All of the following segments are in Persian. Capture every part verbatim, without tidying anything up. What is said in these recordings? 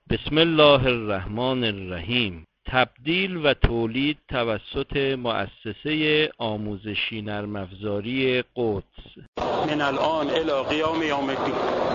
بسم الله الرحمن الرحیم. تبدیل و تولید توسط مؤسسه آموزشی نرم افزاری قدس. من الان الی قیام یوم الدین.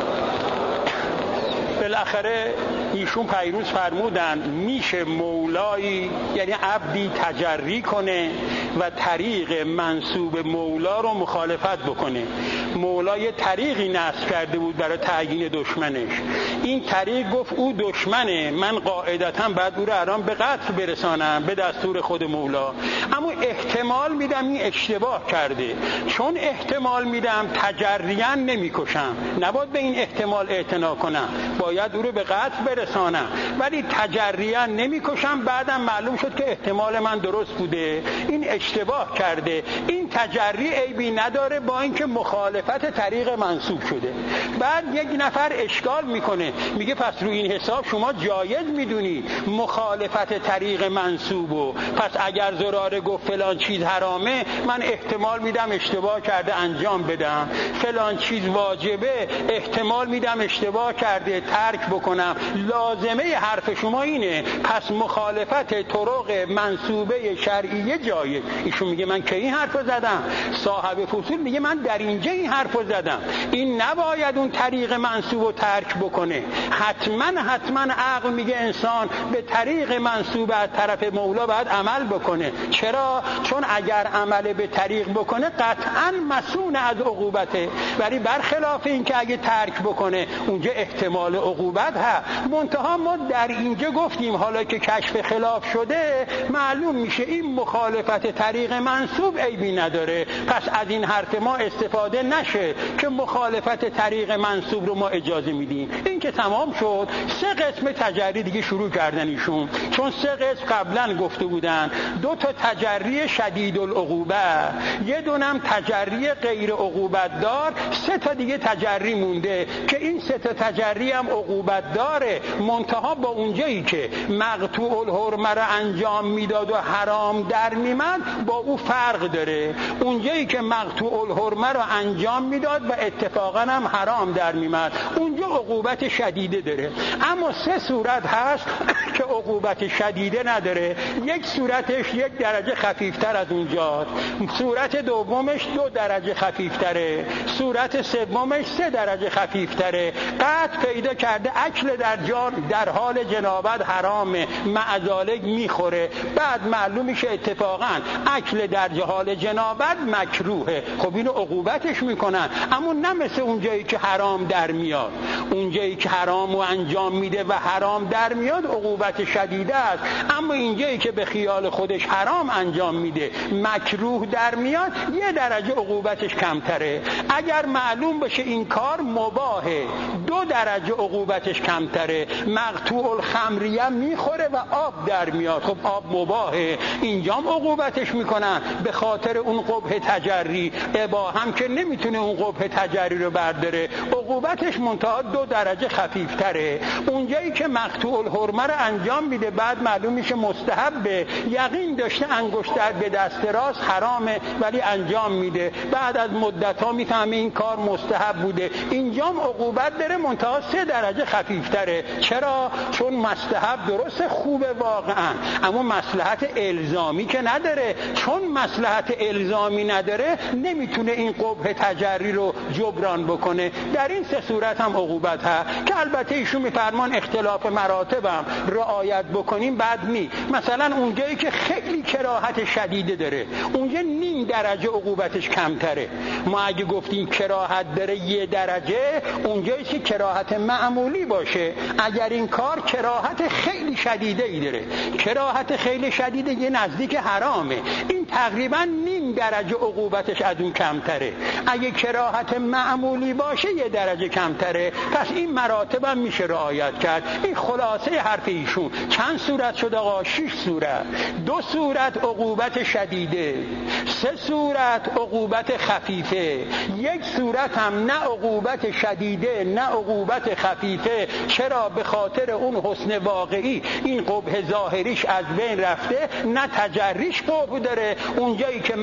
بالاخره ایشون پیروز فرمودن میشه مولایی، یعنی عبدی تجری کنه و طریق منسوب مولا رو مخالفت بکنه. مولا یه طریقی نصب کرده بود برای تعیین دشمنش. این طریق گفت او دشمنه، من قاعدتاً بعد او رو الان به قتل برسانم به دستور خود مولا، اما احتمال میدم این اشتباه کرده. چون احتمال میدم تجریاً نمیکشم، نباید به این احتمال اعتنا کنم، باید او رو به قتل برسانم، ولی تجریاً نمیکشم. بعدم معلوم شد که احتمال من درست بوده، این اشتباه کرده. این تجری عیبی نداره با اینکه مخالفت طریق منسوب شده. بعد یک نفر اشکال میکنه، میگه پس روی این حساب شما جایز میدونی مخالفت طریق منسوبو، پس اگر زراره گفت فلان چیز حرامه، من احتمال میدم اشتباه کرده انجام بدم. فلان چیز واجبه، احتمال میدم اشتباه کرده ترک بکنم. لازمه حرف شما اینه پس مخالفت طرق منسوبه شرعیه جایز. ایشون میگه من کی این حرفو زدم؟ صاحب فصول میگه من در اینجا این حرفو زدم. این نباید اون طریق منسوبو ترک بکنه. حتما حتما عقل میگه انسان به طریق منسوب از طرف مولا باید عمل بکنه. چرا؟ چون اگر عمل به طریق بکنه قطعا مسئول از عقوبته، ولی برخلاف این که اگه ترک بکنه اونجا احتمال عقوبت هست. منتها ما در اینجا گفتیم حالا که کشف خلاف شده معلوم میشه این مخالفت طریق منسوب عیبی نداره، پس از این حرف ما استفاده نشه که مخالفت طریق منسوب رو ما اجازه میدیم. این که تمام شد، سه قسم تجری دیگه شروع کردن ایشون، چون سه قسم قبلا گفته بودن. دو تا تجری شدید العقوبه، یه دونم تجری غیر عقوبت دار، سه تا دیگه تجری مونده که این سه تا تجری هم عقوبت داره، منتها با اونجایی که مقطوع الحرمه رو انجام میداد و حرام در میمد با او فرق داره. اونجایی که مقطوع الحرمه رو انجام میداد و اتفاقا هم حرام در میمد اونجا عقوبت شدیده داره. اما سه صورت هست که عقوبت شدیده نداره. یک صورتش یک درجه خفیفتر از اونجاست، صورت دومش دو درجه خفیفتره، صورت سومش سه درجه خفیفتره. قطع پیدا کرده اکل در جان در حال جنابت حرامه، معذالک میخوره، بعد معلوم میشه اتفاقا اکل در حال جنابت مکروهه. خب اینو عقوبتش میکنن، اما نه مثل اونجایی که حرام در میاد. اونجایی که حرامو انجام میده و حرام در میاد عقوبت شدیده است، اما اینجایی که به خیال خودش حرام انجام میده مکروه در میاد یه درجه عقوبتش کمتره. اگر معلوم بشه این کار مباهه دو درجه عقوبتش کمتره. مقطوع الخمریه میخوره و آب در میاد، خب آب مباهه، اینجام عقوبتش میکنن به خاطر اون قبح تجری. ابا هم که نمیتونه اون قبح تجری رو برداره، عقوبتش منتها دو درجه خفیفتره. اونجایی که مقطوع الحرمه رو انجام میده بعد معلوم میشه مستحبه، یقین داشته انگشتر به دست راست حرامه ولی انجام میده، بعد از مدت ها میفهمه این کار مستحب بوده، اینجام عقوبت داره منتها سه درجه خفیفتره. چرا؟ چون مستحب درسته خوبه واقعا، اما مصلحت الزامی که نداره. چون مصلحت الزامی نداره نمیتونه این قبح تجری رو جبران بکنه. در این سه صورت هم عقوبت هست که البته ایشون میفرمان اختلاف مراتبم رعایت بکنیم بعد نی. مثلا اونجایی که خیلی کراهت شدیده داره اونجا نیم درجه عقوبتش کمتره. ما اگه گفتیم کراهت داره یه درجه، اونجایی که کراهت معمولی باشه، اگر این کار کراهت خیلی شدیده ای داره، کراهت خیلی شدیده یه نزدیک حرامه، این تقریبا نیم درجه عقوبتش از اون کمتره. اگه کراهت معمولی باشه یه درجه کمتره. پس این مراتب هم میشه رعایت کرد. این خلاصه حرف ایشون. چند صورت شد آقا؟ شش صورت. دو صورت عقوبت شدیده، سه صورت عقوبت خفیفه، یک صورت هم نه عقوبت شدیده نه عقوبت خفیفه. چرا؟ به خاطر اون حسن واقعی این قبح ظاهریش از بین رفته، نه تجریش قبح داره. اونجایی که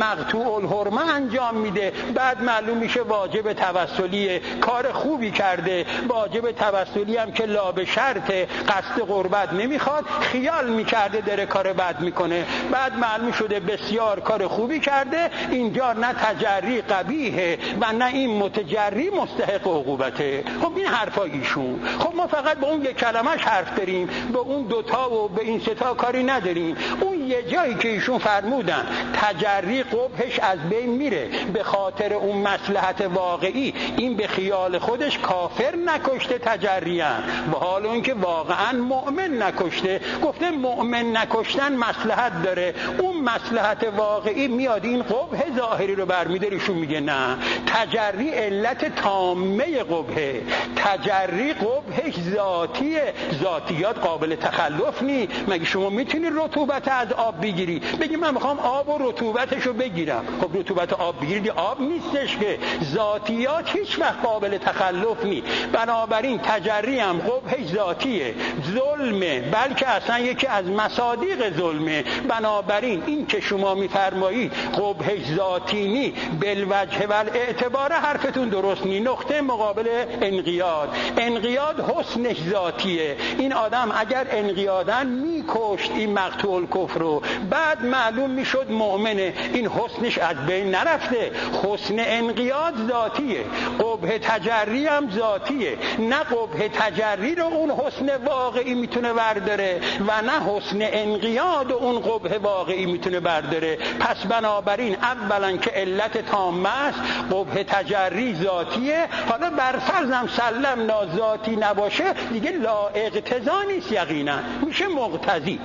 مقطوع الحرمه انجام میده، بعد معلوم میشه واجب توسلیه، کار خوبی کرده، واجب توسلی هم که لا به شرط، قصد قربت نمیخواد، خیال میکرده داره کار بد میکنه، بعد معلوم شده بسیار کار خوبی کرده، اینجا نه تجری قبیحه و نه این متجری مستحق عقوبته. خب این حرفا ایشون. خب ما فقط به اون یک کلمه‌اش حرف داریم، به اون دوتا و به این ستا کاری نداریم. اون یه جایی که ایشون فرمودن تجری قبحش از بین میره به خاطر اون مصلحت واقعی، این به خیال خودش کافر نکشته تجریان، و حال اون که واقعا مؤمن نکشته. گفته مؤمن نکشتن مصلحت داره، اون مصلحت واقعی میاد این قبح ظاهری رو برمی‌داره. ایشون میگه نه، تجری علت تامه قبحه، تجری قبحش ذاتیه، ذاتیات قابل تخلف نی. مگه شما میتونی رطوبت از آب بگیری بگی من میخوام آب و رطوبتش رو بگیرم؟ خب رطوبت آب بگیری آب نیستش که، ذاتیات هیچ وقت قابل تخلف نی. بنابراین تجری هم قبحش ذاتیه، ظلمه، بلکه اصلا یکی از مصادیق ظلمه. بنابراین این که شما میفرمایید قبحش ذاتی نی بالوجه و الاعتبار، حرفتون درست نی. نقطه مقابل انقیاد، انقیاد حسنش ذاتیه. این آدم اگر انقیادن میکشت این مقتول الکفر رو، بعد معلوم میشد مؤمنه، این حسنش از بین نرفته. حسن انقیاد ذاتیه، قبح تجری هم ذاتیه. نه قبح تجری رو اون حسن واقعی میتونه برداره و نه حسن انقیاد و اون قبح واقعی میتونه برداره. پس بنابراین اولا که علت تامه است، قبح تجری ذاتیه. حالا برفرضم سلم ذاتی نباشه دیگه لا اقتضا نیست، یقینا میشه مقتضی.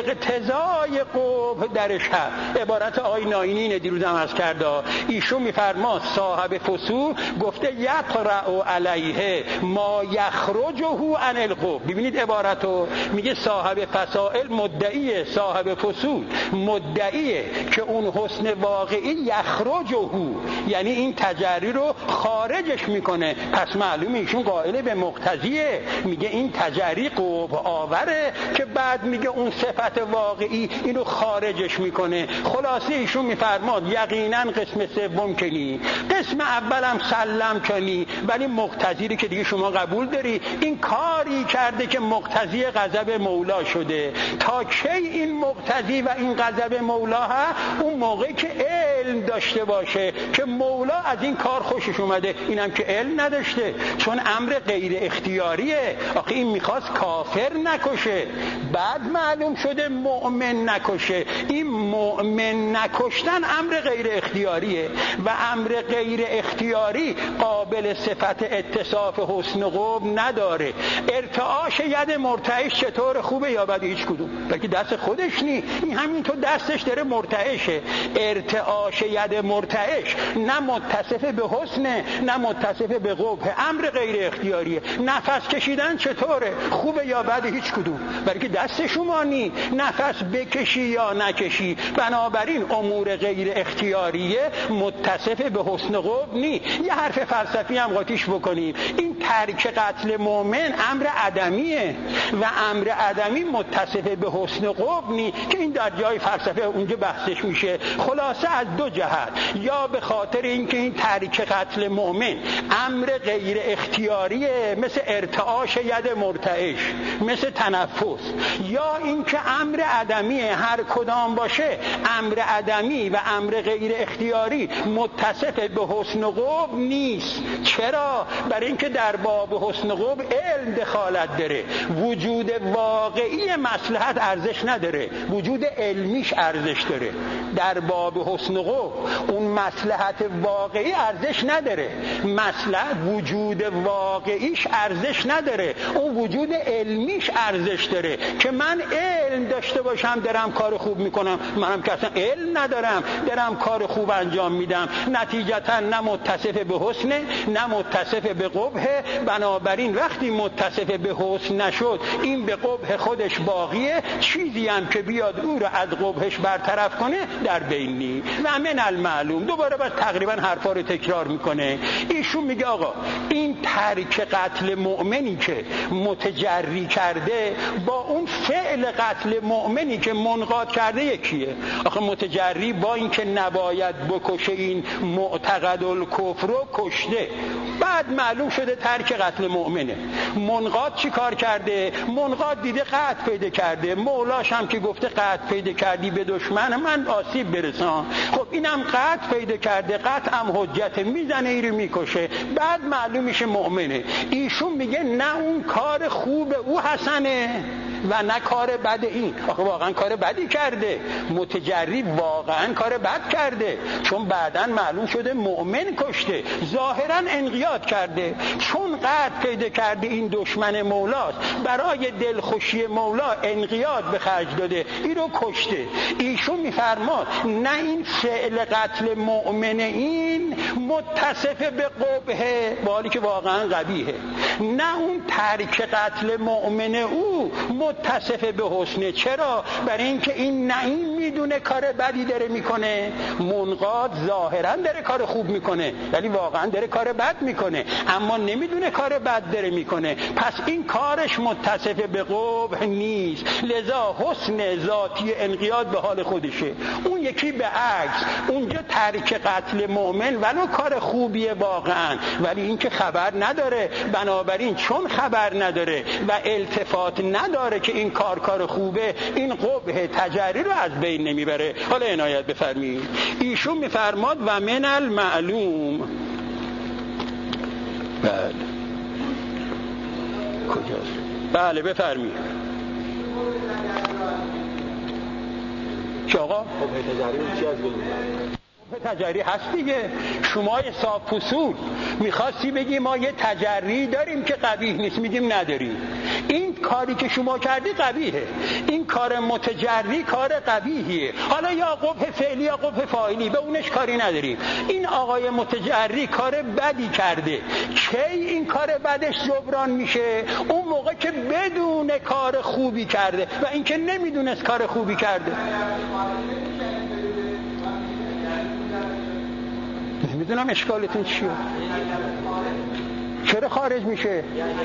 اقتضای قبح درش هست. عبارت آقای ناینی دیروزم عرض کرده، ایشون میفرما صاحب فصول گفته یقرأ علیه ما یخرجه عن القبح. ببینید عبارتو، میگه صاحب فسائل مدعیه، صاحب فصول مدعیه که اون حسن واقعی یخرجه، یعنی این تجری رو خارجش میکنه. پس معلومه ایشون قائل به مقتضیه، میگه این تجری قبح آوره که بعد میگه اون صفت واقعی اینو خارجش میکنه. خلاصه ایشون میفرماد یقینا قسم سوم کنی، قسم اولم سلم کنی، ولی مقتضی که دیگه شما قبول داری، این کاری کرده که مقتضی غضب مولا شده. تا کی این مقتضی و این غضب مولا ها؟ اون موقعی که علم داشته باشه که مولا از این کار خوشش اومده. اینم که علم نداشته، چون امر غیر اختیاریه. آخه این میخواست کافر نکشه، بعد معلوم شده مؤمن نکشه. این مؤمن نکشتن امر غیر اختیاریه و امر غیر اختیاری قابل صفت اتصاف حسن قبح نداره. ارتعاش ید مرتعش چطور خوبه یا بد؟ هیچ کدوم، بلکه دست خودش نی، این همینطور دستش داره مرتعشه. ارتعاش ید مرتعش نه متصف به حسن نه متصف به قبح، امر غیر اختیاریه. نفس کشیدن چطوره؟ خوبه یا بد؟ هیچ کدوم، بلکه دست شما نی، نفس بکشی یا نکشی. بنابراین امور غیر اختیاریه متصف به حسن قبح نی. یه حرف فلسفی هم قاطیش بکنیم، این ترک قتل مؤمن امر عدمیه و امر عدمی متصف به حسن قبح نی که این در جای فلسفه اونجا بحثش میشه. خلاصه از دو جهت، یا به خاطر اینکه این ترک قتل مؤمن امر غیر اختیاریه مثل ارتعاش ید مرتعش، مثل تنفس، یا اینکه امر عدمیه. هر کدام باشه امر عدمی و امر غیر اختیاری متصف به حسن قبح نیست. چرا؟ برای اینکه در باب حسن قبح علم دخالت داره، وجود واقعی مصلحت ارزش نداره، وجود علمیش ارزش داره. در باب حسن قبح اون مصلحت واقعی ارزش نداره، مصلحت وجود واقعیش ارزش نداره، اون وجود علمیش ارزش داره. که من علم داشته باشم دارم کار خوب میکنم، منم که اصلا علم ندارم دارم کار خوب انجام میدم، نتیجتا نه متصف به حسن نه متصف به قبح. بنابراین وقتی متصف به حسن نشد، این به قبح خودش باقیه، چیزی هم که بیاد او رو از قبحش برطرف کنه در بین نی. و من المعلوم دوباره بس تقریبا حرفا رو تکرار میکنه. ایشون میگه آقا این ترک قتل مؤمنی که متجری کرده با اون فعل قتل مؤمنی که منقاد کرده یکیه. آخه متجری با با اینکه نباید بکشه این معتقد الکفر رو کشته. بعد معلوم شده ترک قتل مؤمنه. منقاد چی کار کرده؟ منقاد دیده قتل پیدا کرده، مولاش هم که گفته قتل پیدا کردی به دشمن من آسیب برسان. خب اینم قتل پیدا کرده، قتل هم حجت، میزنه ایرو میکشه، بعد معلوم میشه مؤمنه. ایشون میگه نه اون کار خوب او حسنه و نه کار بد این. آخه واقعا کار بدی کرده، متجری واقعا کار بد کرده، چون بعداً معلوم شده مؤمن کشته، ظاهراً انقیاد کرده. چون قتل پیدا کرده این دشمن مولاست، برای دلخوشی مولا انقیاد به خرج داده، این رو کشته. ایشون میفرماد نه این فعل قتل مؤمن این متصف به قبحه، بالی که واقعا قبیحه، نه اون ترک قتل مؤمن او متصف به حسنه. چرا؟ برای اینکه این نه این میدونه کار بدی داره میکنه، منقاد ظاهرا داره کار خوب میکنه ولی واقعا داره کار بد میکنه، اما نمیدونه کار بد داره میکنه، پس این کارش متصف به قبح نیست. لذا حسن ذاتی انقیاد به حال خودشه. اون یکی به عکس، اونجا ترک قتل مؤمن ولو کار خوبیه واقعا، ولی این که خبر نداره، بنابراین چون خبر نداره و التفات نداره که این کار کار خوبه، این قبح تجری رو از بین نمیبره. حالا عنایت بفرمایید. ایشون میفرماد و من المعلوم. بله کجاست؟ بله بفرمایید. چه آقا؟ قبح تجری چی از بین میبره؟ تجری هست دیگه. شما حساب فصول میخواستی بگی ما یه تجری داریم که قبیح نیست، میگیم نداریم. این کاری که شما کردی قبیحه، این کار متجری کار قبیحیه. حالا یا قبح فعلی یا قبح فاعلی، به اونش کاری نداریم. این آقای متجری کار بدی کرده، کی این کار بدش جبران میشه؟ اون موقع که بدون کار خوبی کرده و اینکه نمیدونست کار خوبی کرده. نمیدونم اشکالتون چیه، چرا خارج میشه؟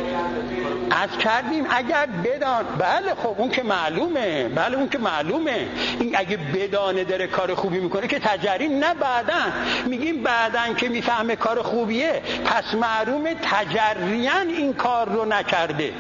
از کردیم اگر بدان، بله خب اون که معلومه، بله اون که معلومه. این اگه بدانه داره کار خوبی میکنه که تجری، نه بعدن میگیم بعدن که میفهمه کار خوبیه پس معلومه تجریان این کار رو نکرده،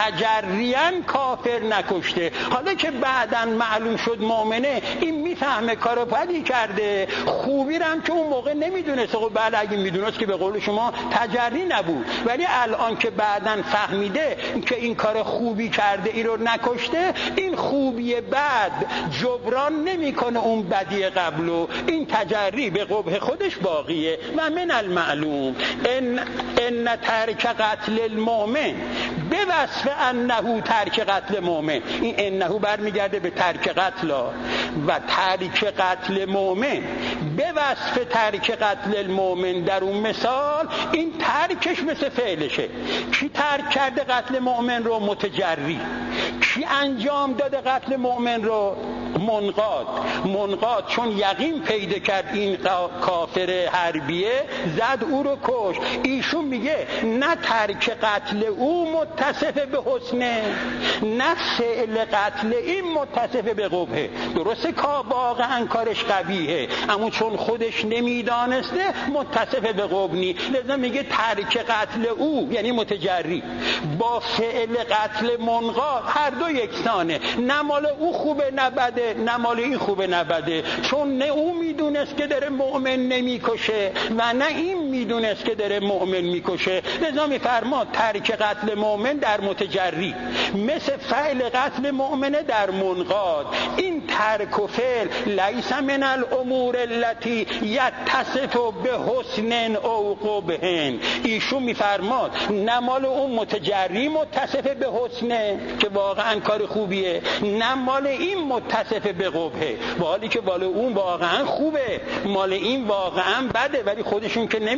تجریان کافر نکشته. حالا که بعدن معلوم شد مؤمنه، این میفهمه کار بدی کرده، خوبی رو هم که اون موقع نمیدونست. خب بله اگه میدونست که به قول شما تجری نبود، ولی الان که بعدن فهمیده که این کار خوبی کرده ای رو نکشته، این خوبی بعد جبران نمیکنه اون بدی قبلو، این تجری به قبح خودش باقیه. و من المعلوم ان ان ترک قتل المؤمن به وصف انه ترک قتل مؤمن، این انه برمیگرده به ترک قتل و ترک قتل مؤمن به وصف ترک قتل المؤمن در اون مثال، این ترکش مثل فعلشه. کی ترک کرده قتل مؤمن رو؟ متجری. کی انجام داده قتل مؤمن رو؟ منقاد. منقاد چون یقین پیدا کرد این کافر حربیه، زد او رو کش. ایشون میگه نه ترک قتل او متصف به حسنه، نه فعل قتل این متصف به قبحه. درسته که واقعا کارش قبیحه، اما چون خودش نمیدانسته متصف به قبح نی. لذا میگه ترک قتل او یعنی متجری با فعل قتل منقاد هر دو یکسانه، نه مال او خوبه نه بده، نه مال این خوبه نه بده، چون نه او میدونست که داره مؤمن نمیکشه و نه این میدونست که داره مؤمن میکشه. لذا میفرما ترک قتل مؤمن در متجری مثل فعل قتل مؤمن در منقاد. این ترک و فعل لیس من الامور التي یتصف به حسن او قبح. ایشون میفرماد نه مال اون متجری متصف به حسنه که واقعا کار خوبیه، نه مال این متصف به قبحه، حالی که مال اون واقعا خوبه، مال این واقعا بده، ولی خودشون که نمی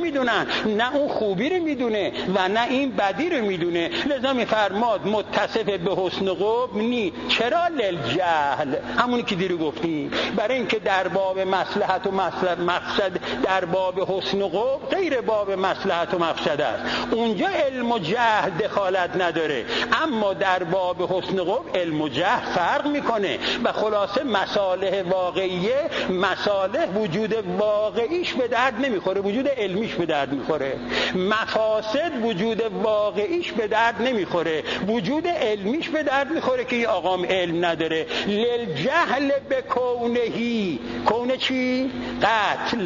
نمیدونن، نه اون خوبی رو میدونه و نه این بدی رو میدونه. لذا میفرماد متصف به حسن قبح نی. چرا؟ للجهل، همونی که دیرو گفتیم، برای اینکه در باب مصلحت و مقصد، در باب حسن و قبح غیر باب مصلحت و مقصد است، اونجا علم و جهل دخالت نداره، اما در باب حسن و قبح علم و جهل فرق میکنه و خلاصه مصالح واقعیه، مصالح وجود واقعیش به درد نمیخوره، وجود علمیش به درد میخوره. مفاسد وجود واقعیش به درد نمیخوره، وجود علمیش به درد میخوره که این آقام علم نداره. للجهل به کونهی، کونه چی؟ قتل،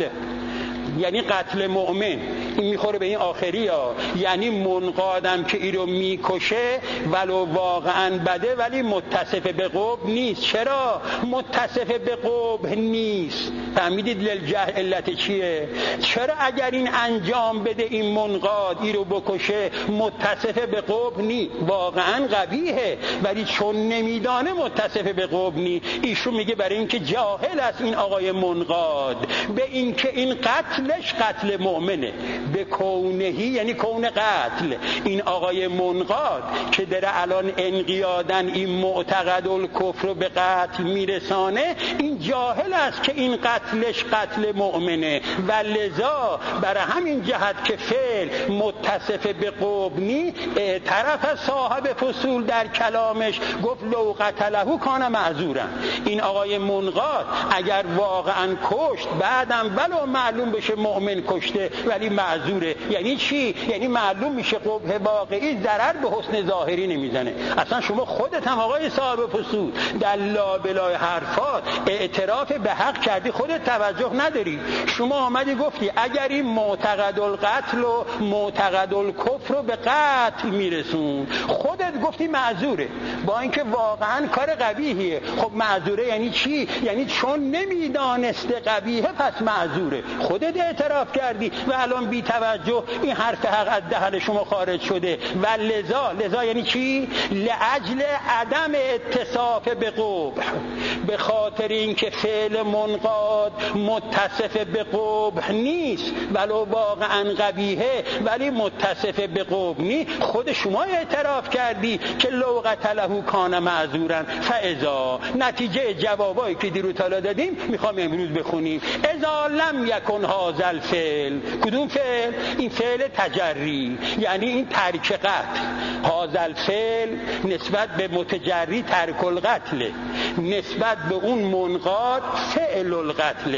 یعنی قتل مؤمن. این میخوره به این آخری ها، یعنی منقادم که این رو میکشه ولو واقعا بده ولی متصف به قبح نیست. چرا متصف به قبح نیست؟ فهمیدید للجهل علت چیه؟ چرا اگر این انجام بده این منقاد این رو بکشه متصف به قبح نی؟ واقعا قبیحه ولی چون نمیدانه متصف به قبح نی. ایشون میگه برای اینکه جاهل است این آقای منقاد به اینکه این قتلش قتل مؤمنه. به کونهی یعنی کون قتل. این آقای منقاد که داره الان انقیادن این معتقد الکفر رو به قتل میرسانه، این جاهل است که این قتلش قتل مؤمنه و لذا برای همین جهت که فعل متصف به قبح نی، طرف از صاحب فصول در کلامش گفت لو قتله کان معذورا. این آقای منقاد اگر واقعا کشت بعدم ولو معلوم بشه مؤمن کشته ولی معذوره. یعنی چی؟ یعنی معلوم میشه قبح واقعی ضرر به حسن ظاهری نمیزنه. اصلا شما خودت هم آقای صاحب فصول در لابلای حرفات اعتراف به حق کردی، خودت توجه نداری. شما آمدی گفتی اگر این معتقد القتل و معتقد الکفر رو به قتل میرسون، خودت گفتی معذوره با اینکه واقعا کار قبیحیه. خب معذوره یعنی چی؟ یعنی چون نمیدانسته قبیحه پس معذوره. خودت اعتراف کردی و الان بی توجه این حرف حق از دهن شما خارج شده. و لذا لذا یعنی چی؟ لاجل عدم اتصاف به قبح، به خاطر اینکه فعل منقاد متصف به قبح نیست ولو واقعا قبیحه ولی متصف به قبح نی، خود شما اعتراف کردی که لو قتله کان معذورا. فاذا نتیجه جوابایی که دیرو تالا دادیم میخوام امروز بخونیم. اذا لم یکن هذا الفعل، کدوم فعل؟ این فعل تجری، یعنی این ترک قتل. هذا الفعل نسبت به متجری ترک القتل، نسبت به اون منقاد فعل القتل.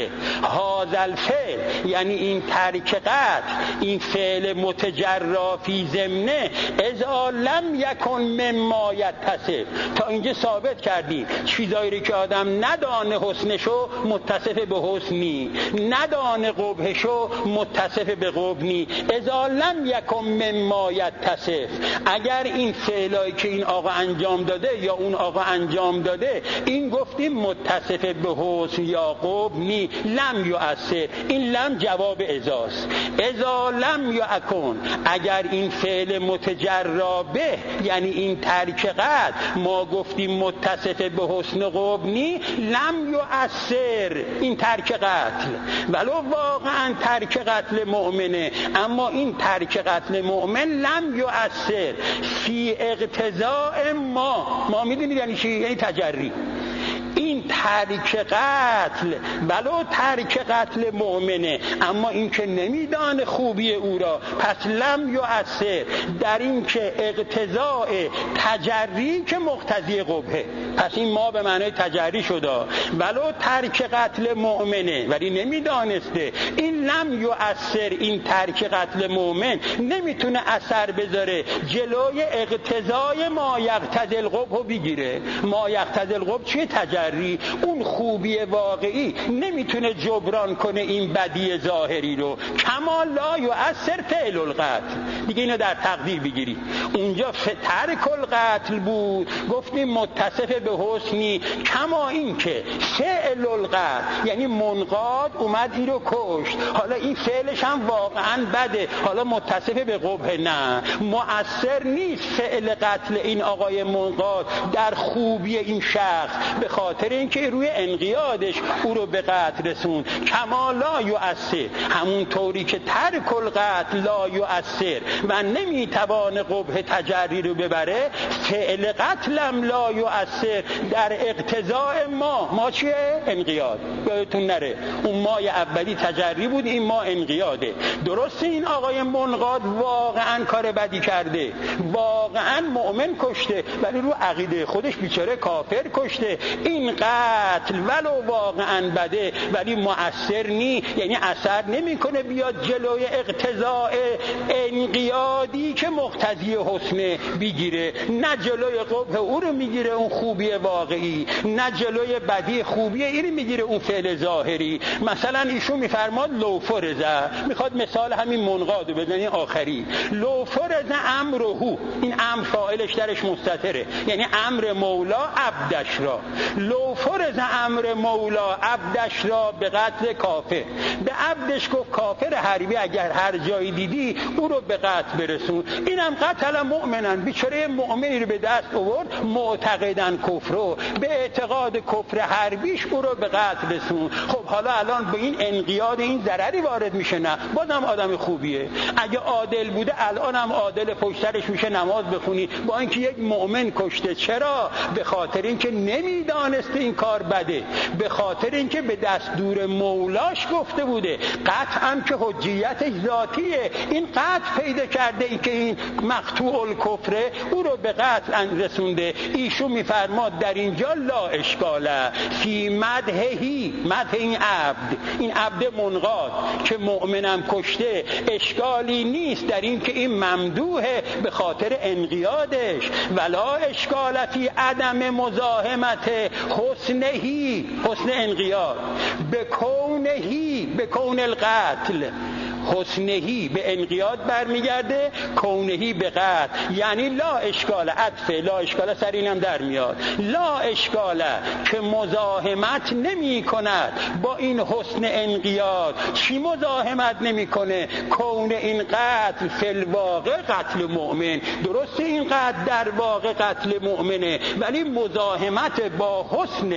هذا الفعل یعنی این ترک قتل، این فعل متجرا فی ضمنه. اذا لم یکن مما یتصف، تا اینجا ثابت کردیم چیزایی رو که آدم ندانه حسنشو متصف به حسنی، ندانه قبحشو متصف به قبحنی. اذا لم یکن مما یتصف، اگر این فعلایی که این آقا انجام داده یا اون آقا انجام داده این گفتیم متصف به حسن یا قبحنی، لم یؤثر. این لم جواب ازاست. اذا لم یکن، اگر این فعل متجرا به یعنی این ترک قتل ما گفتیم متصف به حسن قبحنی، لم یؤثر این ترک قتل ولو واقعا ترک قتل مؤمنه، اما این ترک قتل مؤمن لم یؤثر فی اقتضاء ما. ما میدونید یعنی چی؟ یعنی تجری. این ترک قتل ولو ترک قتل مؤمنه، اما این که نمیدانه خوبی او را، پس لم یؤثر در این که اقتضاء تجری که مقتضی قبحه. پس این ما به معنای تجری شده ولو ترک قتل مؤمنه ولی نمیدانسته. این لم یؤثر، این ترک قتل مؤمن نمیتونه اثر بذاره جلوی اقتضای ما یقتضی القبح بگیره. ما یقتضی القبح چیه؟ تجری. اون خوبی واقعی نمیتونه جبران کنه این بدی ظاهری رو. کما لا یؤثر فعل القتل. دیگه اینو در تقدیر بگیری. اونجا ترک القتل بود گفتیم متصف به حسنی، کما این که فعل القتل یعنی منقاد اومد این رو کشت، حالا این فعلش هم واقعا بده، حالا متصف به قبح نه، مؤثر نیست فعل قتل این آقای منقاد در خوبی این شخص، به خاطر اینکه که روی انقیادش او رو به قتل رسون. کما لا یؤثر، همون طوری که ترک القتل لا یؤثر و نمیتوانه قبح تجری رو ببره، فعل قتلم لا یؤثر در اقتضاء ما. ما چیه؟ انقیاد. یادتون نره اون مای اولی تجری بود، این ما انقیاده. درسته این آقای منقاد واقعا کار بدی کرده، واقعا مؤمن کشته، ولی رو عقیده خودش بیچاره کافر کشته. این قتل ولو واقعا بده ولی مؤثر نی، یعنی اثر نمیکنه بیاد جلوی اقتضاء انقیادی که مقتضی حسن بگیره. نه جلوی قبح او رو میگیره اون خوبی واقعی، نه جلوی بدی خوبی این میگیره اون فعل ظاهری. مثلا ایشون میفرماد لو فرزه، میخواد مثال همین منقادو بزنی آخری. لو فرزه امرهو، این امر فاعلش درش مستتره، یعنی امر مولا عبدش را. لو فرزه امر مولا عبدش را به قتل کافر، به عبدش گفت کافر حربی اگر هر جایی دیدی او رو به قتل برسون. اینم قتل مؤمنن، بیچاره مؤمنی رو به دست آورد معتقدن کفر رو، به اعتقاد کفر حربیش او رو به قتل رسون. خب حالا الان به این انقیاد این ضرری وارد میشه؟ نه، بازم آدم خوبیه. اگه عادل بوده الان هم عادل، پشترش میشه نماز بخونی، با اینکه یک مؤمن کشته. چرا؟ به خاطر اینکه نمیدانسته این کار بده، به خاطر اینکه به دستور مولاش گفته بوده. قطعا که حجیتش ذاتیه، این قطع پیدا کرده ای که این مقطوع الکفره او رو به قتل رسونده. ایشون میفرماد در اینجا لا اشکاله فی مدحهی، مدح این عبد، این عبد منقاد که مؤمنم کشته، اشکالی نیست در این که این ممدوحه به خاطر انقیادش. ولا اشکال فی عدم مزاحمت حسنهی، حسن انقیاد، به کونهی، به کون القتل. حسنهی به انقیاد برمیگرده، کونهی به قتل، یعنی لا اشکال، عطف لا اشکال سر اینم در میاد. لا اشکال که مزاحمت نمی کند با این حسن انقیاد. چی مزاحمت نمی کنه؟ کون این قتل فی الواقع قتل مؤمن. درسته این قتل در واقع قتل مؤمنه، ولی مزاحمت با حسن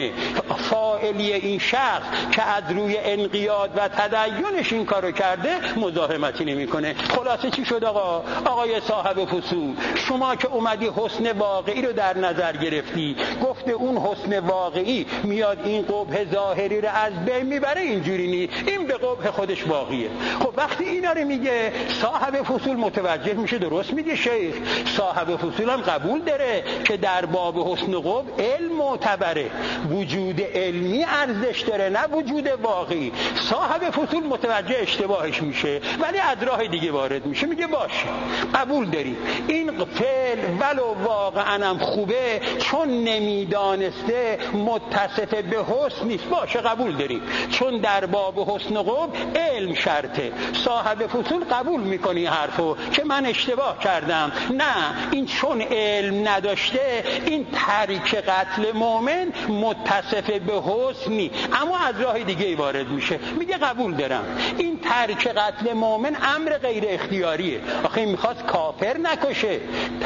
فاعلی این شخص که از روی انقیاد و تدینش این کارو کرده مزاحمتی نمیکنه. خلاصه چی شد آقا؟ آقای صاحب فصول، شما که اومدی حسن واقعی رو در نظر گرفتی، گفته اون حسن واقعی میاد این قبح ظاهری رو از بین میبره، اینجوری نی، این به قبح خودش باقیه. خب وقتی اینا رو میگه صاحب فصول متوجه میشه، درست میگه شیخ، صاحب فصول هم قبول داره که در باب حسن قبح علم معتبره، وجود علمی ارزش داره نه وجود واقعی. صاحب فصول متوجه اشتباهش میشه ولی از راه دیگه وارد میشه، میگه باشه قبول داری این فعل ولو واقعا هم خوبه، چون نمیدانسته متصف به حسن نیست. باشه قبول داری، چون در باب حسن قبح علم شرطه. صاحب فصول قبول میکنی حرفو که من اشتباه کردم، نه این چون علم نداشته این ترک قتل مؤمن متصف به حسنی، اما از راه دیگه وارد میشه، میگه قبول دارم این ترک قتل مؤمن امر غیر اختیاریه. آخه میخواست کافر نکشه،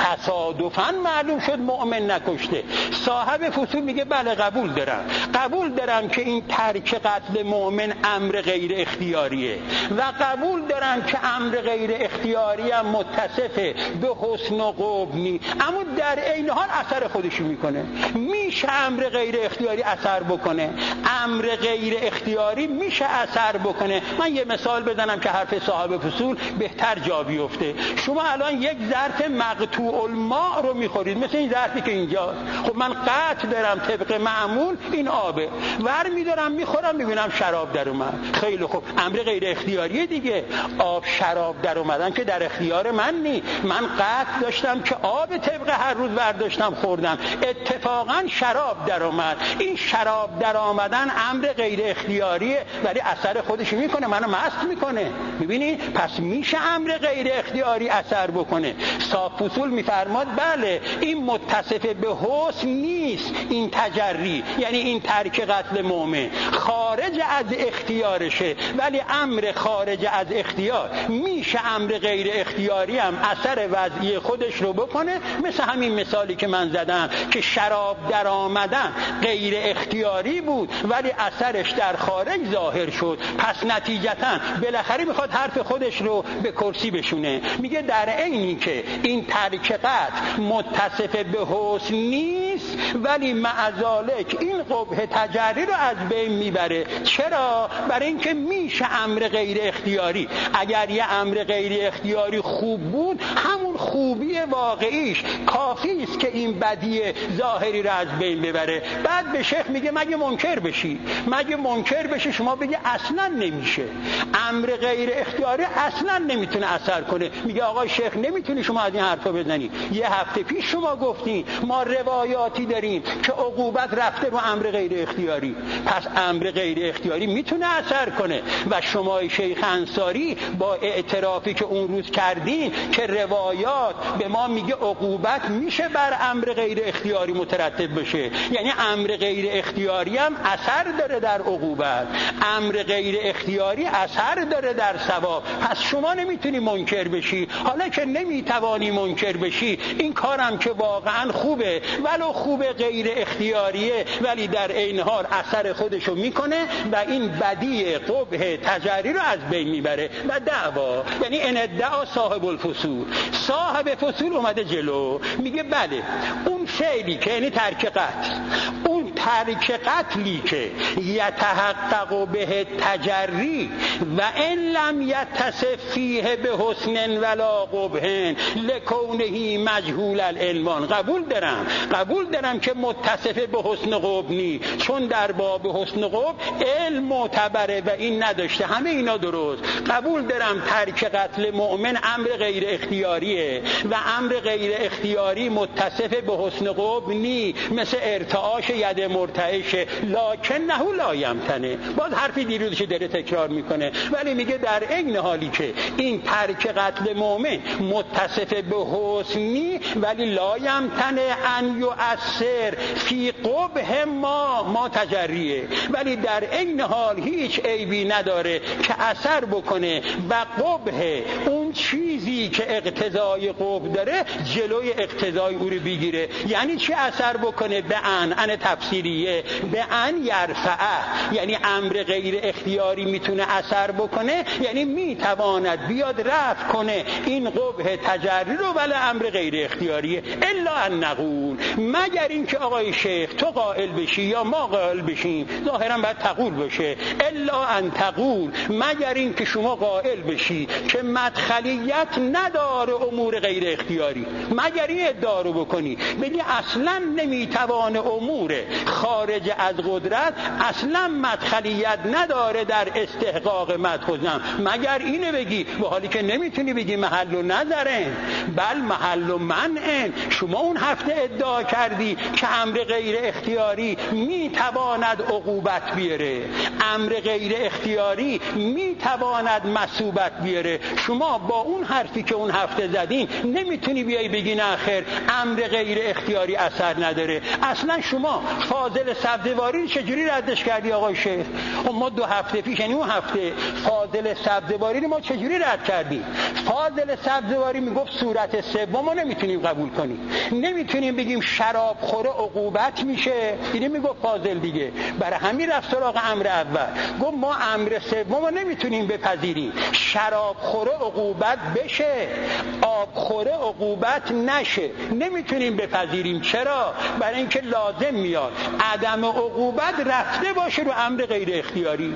تصادفاً معلوم شد مؤمن نکشته. صاحب فصول میگه بله قبول دارم، قبول دارم که این ترک قتل مؤمن امر غیر اختیاریه و قبول دارم که امر غیر اختیاری هم متصف به حسن و قبح نی، اما در عین حال اثر خودشو میکنه. میشه امر غیر اختیاری اثر بکنه، امر غیر اختیاری میشه اثر بکنه. من یه مثال بزنم که حرف صاحب فصول بهتر جا بیفته. شما الان یک ظرف مقطوع الماء رو میخورید، مثل این ظرفی که اینجا، خب من قطع دارم طبق معمول این آبه، ور میدارم میخورم میبینم شراب در اومد، خیلی خوب، امر غیر اختیاریه دیگه. آب شراب در اومدن که در اختیار من نی، من قطع داشتم که آب طبق هر روز برداشتم خوردم، اتفاقا شراب در اومد. این شراب در آمدن امر غیر اختیاریه ولی اثر خودش میکنه، منو مست میکنه. میبینی؟ پس میشه امر غیر اختیاری اثر بکنه. صاحب فصول میفرماد بله این متصف به حسن نیست، این تجری یعنی این ترک قتل مؤمن خارج از اختیارشه، ولی امر خارج از اختیار میشه امر غیر اختیاری هم اثر وضعی خودش رو بکنه، مثل مثل همین مثالی که من زدم که شراب در آمدن غیر اختیاری بود ولی اثرش در خارج ظاهر شد، پس نتیجتاً بالاخره میخواد حرف خودش رو به کرسی بشونه. میگه در عینی که این ترک قطع متصف به حسن نیست ولی معذالک این قبح تجری رو از بین میبره. چرا؟ برای اینکه میشه امر غیر اختیاری. اگر یه امر غیر اختیاری خوب بود همون خوبی واقعیش کافی است که این بدی ظاهری رو از بین ببره. بعد به شیخ میگه مگه منکر بشی، مگه منکر بشی شما بگی اصلا نمیشه، امر غیر اختیاری اصلا نمیتونه اثر کنه. میگه آقای شیخ نمیتونی شما از این حرفا بزنی. یه هفته پیش شما گفتین ما روایاتی داریم که عقوبت رفته رو امر غیر اختیاری، پس امر غیر اختیاری میتونه اثر کنه. و شما شیخ انصاری با اعترافی که اون روز کردین که روایات به ما میگه عقوبت میشه بر امر غیر اختیاری مترتب بشه، یعنی امر غیر اختیاری هم اثر داره در عقوبت، امر غیر اختیاری اثر داره در ثواب. پس شما نمیتونی منکر بشی. حالا که نمیتوانی منکر بشی این کارم که واقعا خوبه ولو خوب غیر اختیاریه ولی در عین حال اثر خودشو میکنه و این بدی قبح تجری رو از بین میبره. و دعوا یعنی ان ادعا صاحب الفصول، صاحب فصول اومده جلو میگه بله اون فعلی که یعنی ترک قتل، اون ترک قتلی که یتحقق به تجری و ان لم یتصف فیه به حسن ولا قبح لکونه مجهول العنوان. قبول دارم قبول دارم که متصف به حسن قبح نی، چون در باب حسن قبح علم معتبره و این نداشته. همه اینا درست. قبول دارم ترک قتل مؤمن امر غیر اختیاریه و امر غیر اختیاری متصف به حسن قبح نی، مثل ارتعاش ید مرتعش لکنه لا یمتنه. باز حرفی دیروزش داره تکرار میکنه ولی میگه در عین حالی که این ترک قتل مؤمن متصف به حسن نی ولی لا یمتنه ان یؤثر فی قبح ما ما تجریه، ولی در عین حال هیچ عیبی نداره که اثر بکنه و قبح اون چیزی که اقتضای قبح داره جلوی اقتضای او رو بگیره. یعنی چی اثر بکنه؟ به ان ان تفسیریه، به ان یرفعه، یعنی امر غیر اختیاری میتونه اثر بکنه، یعنی میتواند بیاد رفع کنه این قبح تجری رو، ولی امر غیر اختیاریه. الا ان نقول، مگر اینکه آقای شیخ تو قائل بشی یا ما قائل بشیم، ظاهرا باید تقول باشه، الا ان تقول، مگر اینکه شما قائل بشی که مدخلیت نداره امور غیر اختیاری، مگر این ادعا رو بکنی بگی اصلا نمیتوانه امور خارج از قدرت اصلا مدخلیت نداره در استحقاق مدح و ذم، مگر اینو بگی، به حالی که نمیتونی بگی محل و نظره بل محل و منع. شما اون هفته ادعا کردی که امر غیر اختیاری میتواند عقوبت بیاره، امر غیر اختیاری میتواند مثوبت بیاره. شما با اون حرفی که اون هفته زدین نمیتونی بیای بگی نه خیر امر غیر اختیاری اثر نداره. اصلا شما فاضل سبزواری چجوری ردش کردی آقای شیخ؟ ما دو هفته پیش، یعنی اون هفته فاضل سبزواری رو ما چجوری رد کردیم؟ فاضل سبزواری میگفت صورت سوم ما نمیتونیم قبول کنیم، نمیتونیم بگیم شراب خوره عقوبت میشه، اینی میگفت فاضل دیگه. برای همین رفت سراغ امر اول، گفت ما امر سوم ما نمیتونیم بپذیریم، شراب خوره عقوبت بشه آب خوره عقوبت نشه، نمیتونیم بپذیریم. چرا؟ برای اینکه لازم میاد عدم عقوبت رفته باشه رو امر غیر اختیاری.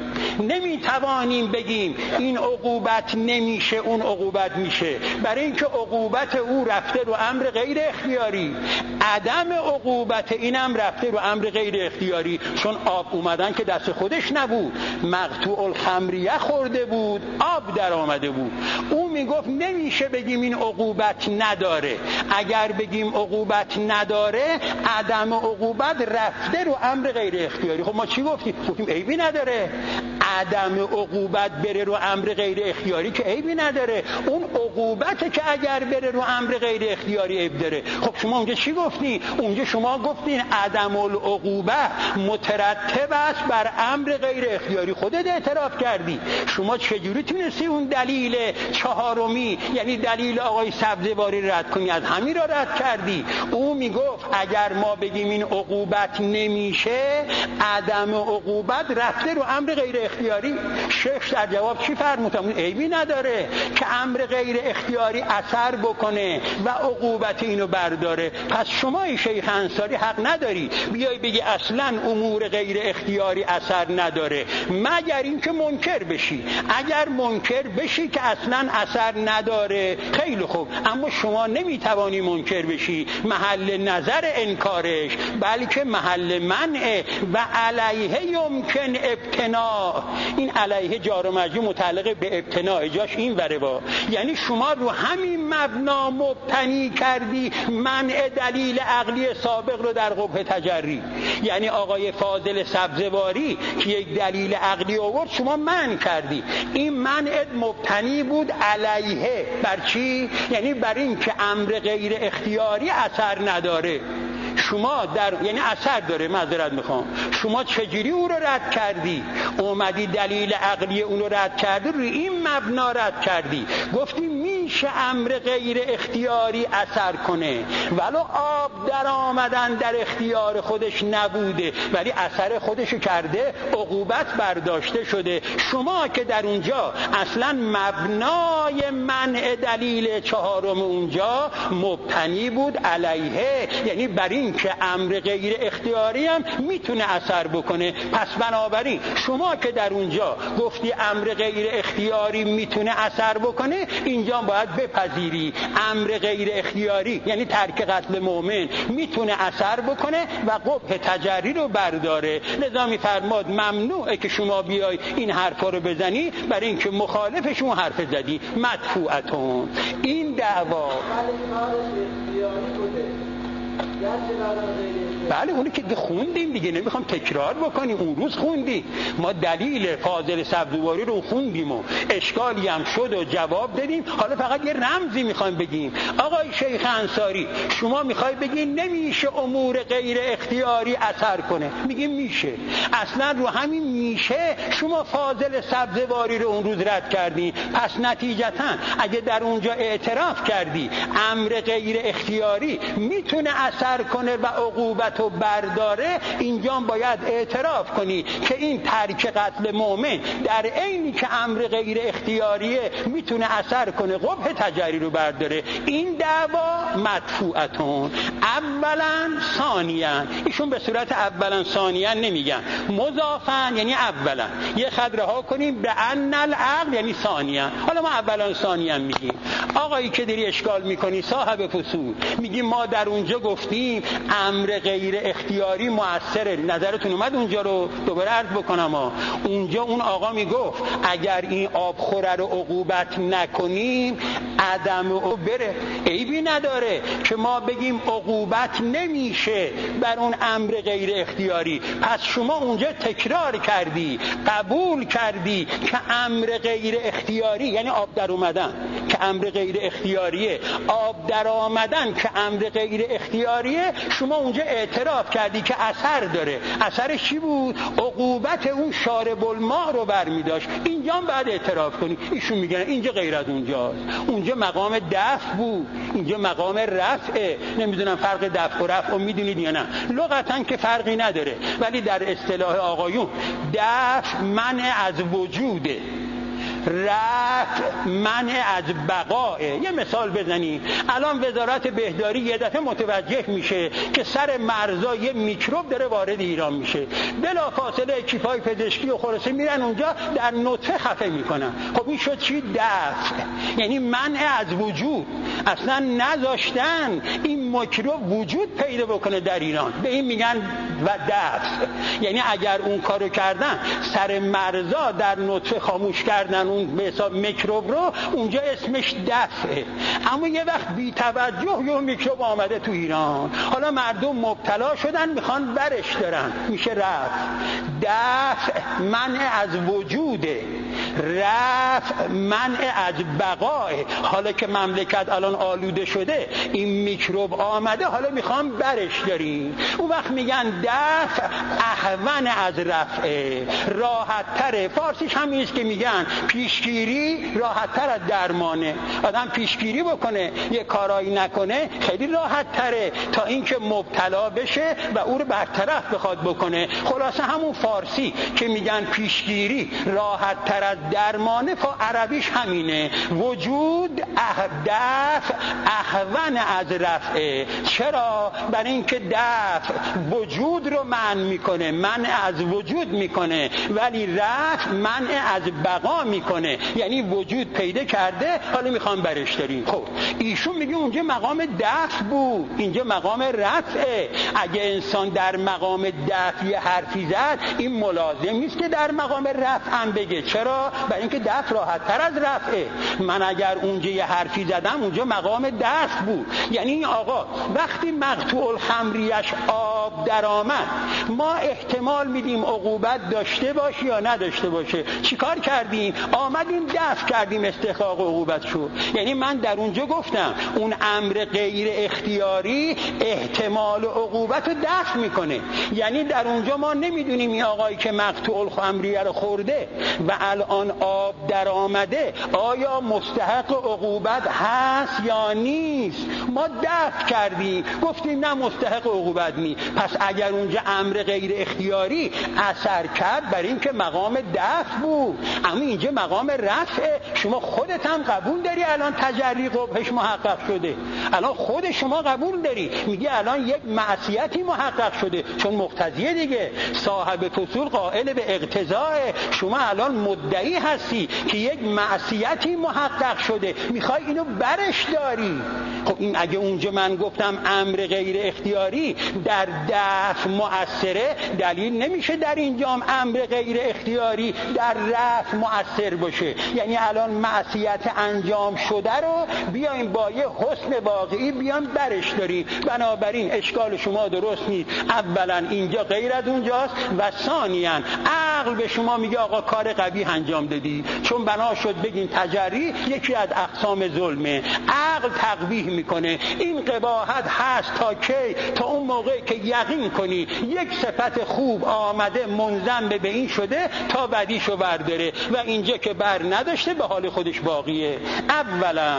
نمیتوانیم بگیم این عقوبت نمیشه اون عقوبت میشه، برای اینکه عقوبت او رفته رو امر غیر اختیاری، عدم عقوبت اینم رفته رو امر غیر اختیاری. چون آب اومدن که دست خودش نبود، مقطوع الخمریه خورده بود، آب در آمده بود. او میگفت نمیشه بگیم این عقوبت نداره، اگر بگیم عقوبت نداره عدم عقوبت رفت رفته رو امر غیر اختیاری. خب ما چی گفتیم؟ گفتیم عیبی نداره عدم عقوبت بره رو امر غیر اختیاری، که عیبی نداره. اون عقوبته که اگر بره رو امر غیر اختیاری عیب داره. خب شما اونجا چی گفتی؟ اونجا شما گفتین عدم العقوبه مترتب است بر امر غیر اختیاری. خودت اعتراف کردی. شما چجوری تونستی اون دلیل چهارمی یعنی دلیل آقای سبزواری رد کنی؟ از همین را رد کردی. او میگفت اگر ما بگیم این عقوبت نمیشه، عدم عقوبت رفته رو امر غیر اختیاری. شیخ در جواب چی فرمودن؟ عیبی نداره که امر غیر اختیاری اثر بکنه و عقوبت اینو برداره. پس شما ای شیخ انصاری حق نداری بیای بگی اصلا امور غیر اختیاری اثر نداره مگر اینکه منکر بشی. اگر منکر بشی که اصلا اثر نداره، خیلی خوب، اما شما نمیتوانی منکر بشی. محل نظر انکارش بلکه محل منع و علیه یمکن ابتنا. این علیه جار و مجرور متعلق به ابتنا، جاش این وره با، یعنی شما رو همین مبنا مبتنی کردی منع دلیل عقلی سابق رو در قبح تجری. یعنی آقای فاضل سبزواری که یک دلیل عقلی آورد شما منع کردی. این منع مبتنی بود علیه بر چی؟ یعنی بر این که امر غیر اختیاری اثر نداره. شما در یعنی اثر داره، معذرت میخوام، شما چجوری او رو رد کردی؟ اومدی دلیل عقلی اون رو رد کردی، روی این مبنا رد کردی. گفتی میشه امر غیر اختیاری اثر کنه ولو آب در آمدن در اختیار خودش نبوده، ولی اثر خودشو کرده، عقوبت برداشته شده. شما که در اونجا اصلا مبنای منع دلیل چهارم اونجا مبتنی بود علیه، یعنی بر این که امر غیر اختیاری هم میتونه اثر بکنه. پس بنابراین شما که در اونجا گفتی امر غیر اختیاری میتونه اثر بکنه، اینجا باید بپذیری امر غیر اختیاری یعنی ترک قتل مؤمن میتونه اثر بکنه و قبح تجری رو برداره. لذا میفرماد ممنوعه که شما بیای این حرفا رو بزنی، برای اینکه مخالفشون حرف زدی. مدفوعتون این دعوا بله اونی که خوندیم دیگه، نمیخوام تکرار بکنیم، اون روز خوندیم ما دلیل فاضل سبزواری رو خوندیم و اشکالی هم شد و جواب دادیم. حالا فقط یه رمزی میخوایم بگیم. آقای شیخ انصاری شما میخوای بگی نمیشه امور غیر اختیاری اثر کنه، میگیم میشه. اصلا رو همین میشه شما فاضل سبزواری رو اون روز رد کردی. پس نتیجتا اگه در اونجا اعتراف کردی امر غیر اختیاری میتونه اثر کنه و عقوبت رو برداره، اینجا باید اعتراف کنی که این ترک قتل مؤمن در عینی که امر غیر اختیاریه میتونه اثر کنه، قبح تجری رو برداره. این دعوا مدفوعتون اولا ثانیا. ایشون به صورت اولا ثانیا نمیگن، مضافن یعنی اولا. یه خط رها کنیم به ان العقل یعنی ثانیا. حالا ما اولا ثانیا میگیم. آقایی که داری اشکال میکنی صاحب فصول، میگیم ما در اونجا گفتیم امر غیر اختیاری مؤثره. نظرتون اومد اونجا رو دوباره عرض بکنم ها. اونجا اون آقا میگفت اگر این آب خوره رو عقوبت نکنیم عدم او بره، عیبی نداره که ما بگیم عقوبت نمیشه بر اون امر غیر اختیاری. پس شما اونجا تکرار کردی، قبول کردی که امر غیر اختیاری یعنی آب در اومدن که امر غیر اختیاریه، آب در آمدن که امر غیر اختیاریه. شما اونجا اعتراف کردی که اثر داره. اثرش چی بود؟ عقوبت اون شارب الماء رو برمی داشت. اینجا هم بعد اعتراف کنی. ایشون میگن اینجا غیر از اونجاست. اونجا مقام دفع بود، اینجا مقام رفعه. نمیدونم فرق دفع و رفع رو میدونید یا نه. لغتاً که فرقی نداره، ولی در اصطلاح آقایون دفع منع از وجوده، رفع منع از بقاه. یه مثال بزنیم. الان وزارت بهداری یه دفعه متوجه میشه که سر مرزا یه میکروب داره وارد ایران میشه، بلافاصله اکیپای پزشکی و خلاصه میرن اونجا در نطفه خفه میکنن. خب این شد چی؟ دفع، یعنی منع از وجود. اصلا نذاشتن این میکروب وجود پیدا بکنه در ایران، به این میگن و دفع. یعنی اگر اون کارو کردن، سر مرزا در نطفه خاموش کردن اون به حساب میکروب رو، اونجا اسمش دفعه. اما یه وقت بی توجه یه میکروب آمده تو ایران، حالا مردم مبتلا شدن میخوان برش دارن، میشه رفع. دفع منع از وجوده، رفع منع از بقائه. حالا که مملکت الان آلوده شده، این میکروب آمده، حالا میخوام برش داریم. اون وقت میگن دفع اهون از رفعه، راحت تره. فارسیش هم اینست که میگن پیشگیری راحت تر از درمانه. آدم پیشگیری بکنه یه کارایی نکنه خیلی راحت تره تا اینکه مبتلا بشه و او رو برطرف بخواد بکنه. خلاصه همون فارسی که میگن پیشگیری راحت تر از درمانه، فا عربیش همینه. وجود دفع اهون از رفعه. چرا؟ برای اینکه دفع وجود رو منع میکنه، منع از وجود میکنه، ولی رفع منع از بقا میکنه. یعنی وجود پیدا کرده، حالا میخوام برش داریم. خب ایشون میگه اونجا مقام دفع بود، اینجا مقام رفعه. اگه انسان در مقام دفع یه حرفی زد، این ملازم نیست که در مقام رفع هم بگه. چرا؟ برای اینکه دفع راحت تر از رفعه. من اگر اونجا یه حرفی زدم، اونجا مقام دفع بود. یعنی این آقا وقتی مقطوع الخمریش آب در آمد، ما احتمال میدیم عقوبت داشته باشه یا نداشته باشه. چیکار کردیم؟ آمدیم دفع کردیم استحقاق عقوبت شد. یعنی من در اونجا گفتم اون امر غیر اختیاری احتمال عقوبت رو دفع میکنه. یعنی در اونجا ما نمیدونیم این آقایی که مقطوع الخمریه رو خورده و الان آب در آمده آیا مستحق عقوبت هست یا نیست. ما دفع کردیم، گفتیم نه مستحق عقوبت نی. پس اگر اونجا امر غیر اختیاری اثر کرد، برای اینکه مقام دفع بود. اما اینجا مقام رفع. شما خودت هم قبول داری الان تجری قبحش محقق شده، الان خود شما قبول داری، میگی الان یک معصیتی محقق شده، چون مقتضیه دیگه. صاحب فصول قائل به اقتضاء. شما الان مدعی هستی که یک معصیتی محقق شده، میخوای اینو برش داری. خب این اگه اونجا من گفتم امر غیر اختیاری در دفع مؤثره، دلیل نمیشه در اینجا امر غیر اختیاری در رفع مؤثر باشه. یعنی الان معصیت انجام شده رو بیایم با یه حسن واقعی بیایم برش داریم. بنابراین اشکال شما درست نیست. اولا اینجا غیر از اونجاست و ثانیاً عقل به شما میگه آقا کار قبیح انجام دادی، چون بنا شد بگین تجری یکی از اقسام ظلمه. عقل تقبیح میکنه. این قباحت هست تا کی؟ تا اون موقع که یقین کنی یک صفت خوب آمده منضم به این شده تا بدیشو برداره، و اینجا که بر نداشته به حال خودش باقیه. اولا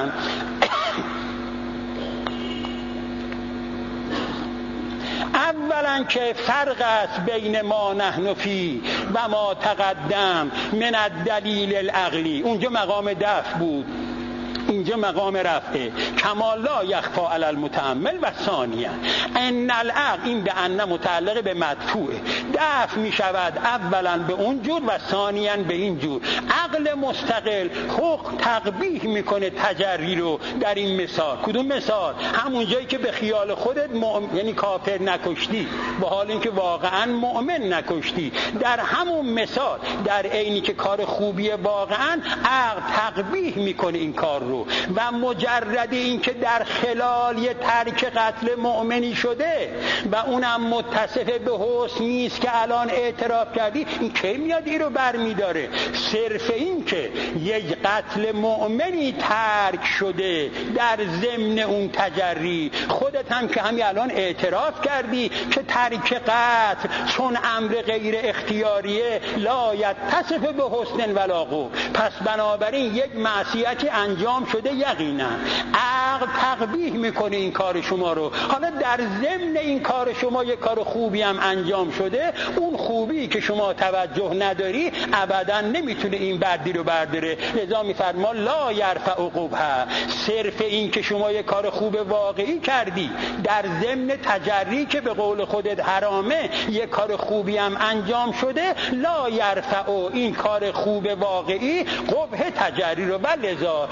اولا که فرق است بین ما نحن فی و ما تقدم من الدلیل العقلی. اونجا مقام دفع بود، اینجا مقام رفعه. کما لا یخفا علی المتأمل. و ثانیا ان العقل، این به ان متعلق به مدفوعه، دفع می شود اولا به اون جور و ثانیا به این جور. عقل مستقل حکم تقبیح میکنه تجری رو در این مثال. کدوم مثال؟ همون جایی که به خیال خودت مؤمن، یعنی کافر نکشتی، با حال اینکه واقعا مؤمن نکشتی. در همون مثال در عینی که کار خوبیه واقعا، عقل تقبیح میکنه این کار رو، و مجرد این که در خلال یه ترک قتل مؤمنی شده و اونم متصف به حسن نیست که الان اعتراف کردی، این کی میاد این رو بر میداره؟ صرف این که یک قتل مؤمنی ترک شده در ضمن اون تجری، خودت هم که همین الان اعتراف کردی که ترک قتل چون امر غیر اختیاریه لا یتصف به حسن ولا قبح، پس بنابراین یک معصیتی انجام شده یقینا. عقل تقبیح میکنه این کار شما رو. حالا در ضمن این کار شما یک کار خوبی هم انجام شده، اون خوبی که شما توجه نداری ابدا نمیتونه این بدی رو برداره. لذا میفرما لا یرفع قبحه. صرف این که شما یک کار خوب واقعی کردی در ضمن تجری که به قول خودت حرامه، یک کار خوبی هم انجام شده، لا یرفع این کار خوب واقعی قبح تجری رو. ولذا یه مثال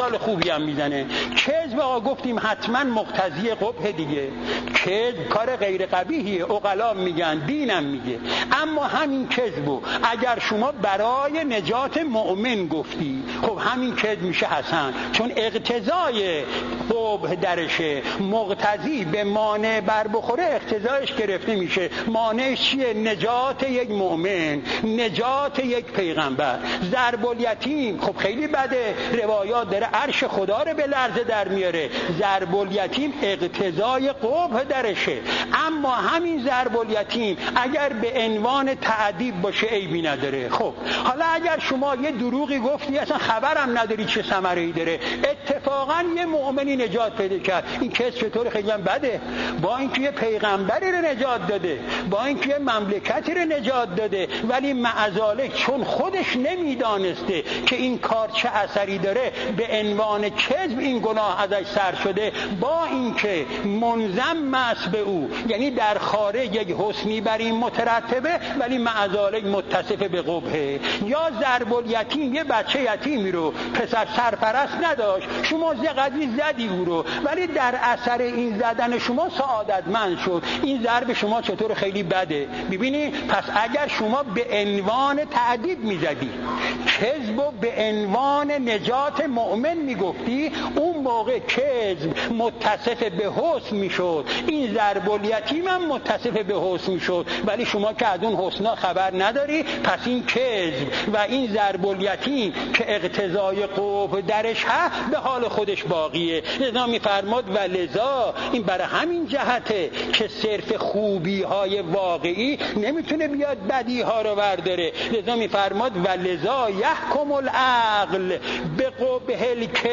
مثال خوبی هم میزنه. کذب آقا گفتیم حتما مقتضی قبح دیگه، کذب کار غیر قبیحیه، عقلا میگن، دینم میگه. اما همین کذبو اگر شما برای نجات مؤمن گفتی، خب همین کذب میشه حسن، چون اقتضای قبح درشه، مقتضی به مانع بر بخوره اقتضایش گرفته میشه. مانعش چیه؟ نجات یک مؤمن، نجات یک پیغمبر. ضرب الیتیم خب خیلی بده، روایات داره عرش خدا رو به لرزه در میاره. ضرب الیتیم اقتضای قبح درشه، اما همین ضرب الیتیم اگر به عنوان تعذیب باشه عیبی نداره. خب حالا اگر شما یه دروغی گفتی اصلا خبرم نداری چه ثمره‌ای داره، اتفاقا یه مؤمنی نجات پیدا کرد، این کس چطور خیلی هم بده؟ با اینکه یه پیغمبری رو نجات داده، با اینکه یه مملکتی رو نجات داده، ولی معذالک چون خودش نمیدانسته که این کار چه اثری داره، به عنوان کذب این گناه ازش سر شده، با اینکه منضم است به او، یعنی در خارج یک حسنی بر این مترتبه، ولی معذالک متصف به قبحه. یا ضرب الیتیم، یه بچه یتیمی رو پسر سرپرست نداشت، شما زقدی زدی او رو، ولی در اثر این زدن شما سعادتمند شد، این ضرب شما چطور خیلی بده. ببینی پس اگر شما به عنوان تعذیب میزدی، کذب و به عنوان نجات مؤمن میگفتی، اون موقع کذب متصف به حسن میشد، این ضرب الیتیم هم متصف به حسن میشد، ولی شما که از اون حسنا خبر نداری، پس این کذب و این ضرب الیتیم که اقتضای قبح درش هست به حال خودش باقیه. لذا میفرماد و لذا این برای همین جهته که صرف خوبی های واقعی نمیتونه بیاد بدی ها رو برداره. لذا میفرماد و لذا یحکم العقل به قبح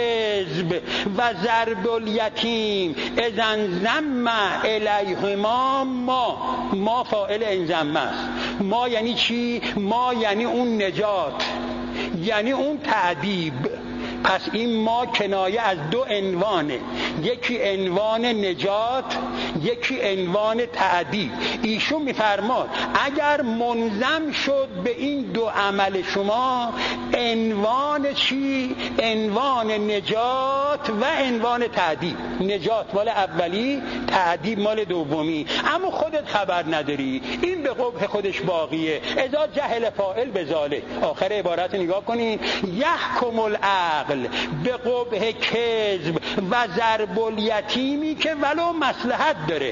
الکذب و ضرب الیتیم اذا انضم الیهما. ما ما فاعل انضم است. ما یعنی چی؟ ما یعنی اون نجات، یعنی اون تعذیب. پس این ما کنایه از دو عنوانه، یکی عنوان نجات، یکی عنوان تعذیب. ایشون میفرماد اگر منضم شد به این دو عمل شما، عنوان چی؟ عنوان نجات و عنوان تعذیب. نجات مال اولی، تعذیب مال دومی، اما خودت خبر نداری، این به قبح خودش باقیه. اذا جهل فاعل بذاله. آخر عبارت نگاه کنین، یحکم العقل به قبح کذب و ضرب الیتیمی که ولو مصلحت داره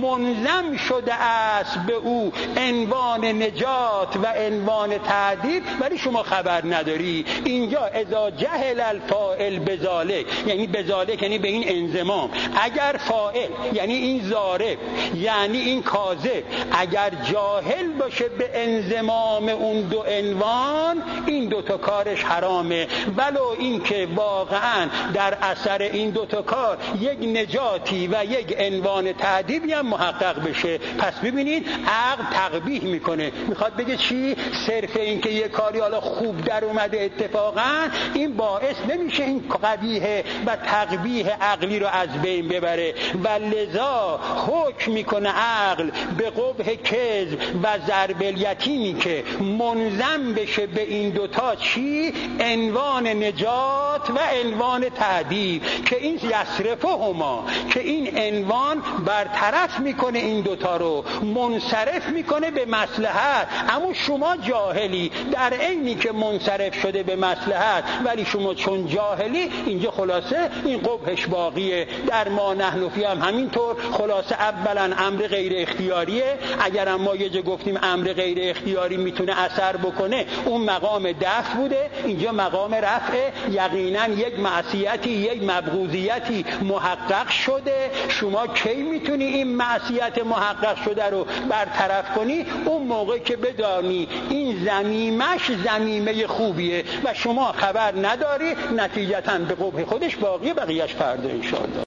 منضم شده است به او عنوان نجات و عنوان تعذیب، ولی شما خبر نداری. اینجا اذا جهل الفاعل بذالک، یعنی بذالک یعنی به این انضمام. اگر فاعل یعنی این ضارب، یعنی این کاذب، اگر جاهل باشه به انضمام اون دو عنوان، این دو تا کارش حرامه، ولو این که واقعا در اثر این دو تا کار یک نجاتی و یک عنوان تعذیبی هم محقق بشه. پس ببینید عقل تقبیح میکنه، میخواد بگه چی؟ صرف این که یک کاری حالا خوب در اومده اتفاقا، این باعث نمیشه این قبیح و تقبیح عقلی رو از بین ببره. و لذا حکم میکنه عقل به قبح کذب و ضرب الیتیمی که منضم بشه به این دوتا چی؟ عنوان نجات و عنوان تعذیب، که این یصرفهما، که این عنوان برطرف میکنه این دوتا رو، منصرف میکنه به مصلحت. اما شما جاهلی، در عینی که منصرف شده به مصلحت، ولی شما چون جاهلی، اینجا خلاصه این قبحش باقیه. در ما نحن فی هم همینطور. خلاصه اولا امر غیر اختیاریه، اگر ما یه جا گفتیم امر غیر اختیاری میتونه اثر بکنه، اون مقام دفع بوده، اینجا مقام رفعه. یقینا یک معصیتی، یک مبغوضیتی محقق شده. شما کی میتونی این معصیت محقق شده رو برطرف کنی؟ اون موقع که بدانی این ذمیمش ذمیمه خوبیه و شما خبر نداری، نتیجتاً به قبح خودش باقیه. بقیهش فردا انشاءالله.